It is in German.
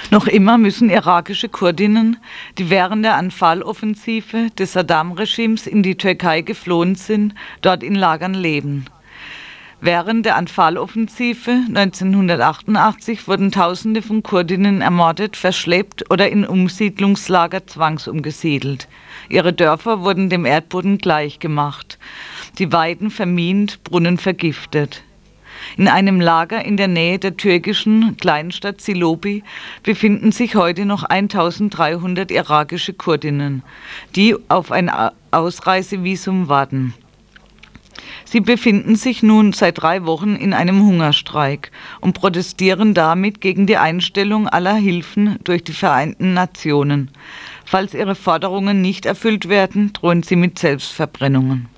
Noch immer müssen irakische Kurdinnen, die während der Anfal-Offensive des Saddam-Regimes in die Türkei geflohen sind, dort in Lagern leben. Während der Anfal-Offensive 1988 wurden Tausende von Kurdinnen ermordet, verschleppt oder in Umsiedlungslager zwangsumgesiedelt. Ihre Dörfer wurden dem Erdboden gleichgemacht, die Weiden vermint, Brunnen vergiftet. In einem Lager in der Nähe der türkischen Kleinstadt Silopi befinden sich heute noch 1300 irakische Kurdinnen, die auf ein Ausreisevisum warten. Sie befinden sich nun seit 3 Wochen in einem Hungerstreik und protestieren damit gegen die Einstellung aller Hilfen durch die Vereinten Nationen. Falls ihre Forderungen nicht erfüllt werden, drohen sie mit Selbstverbrennungen.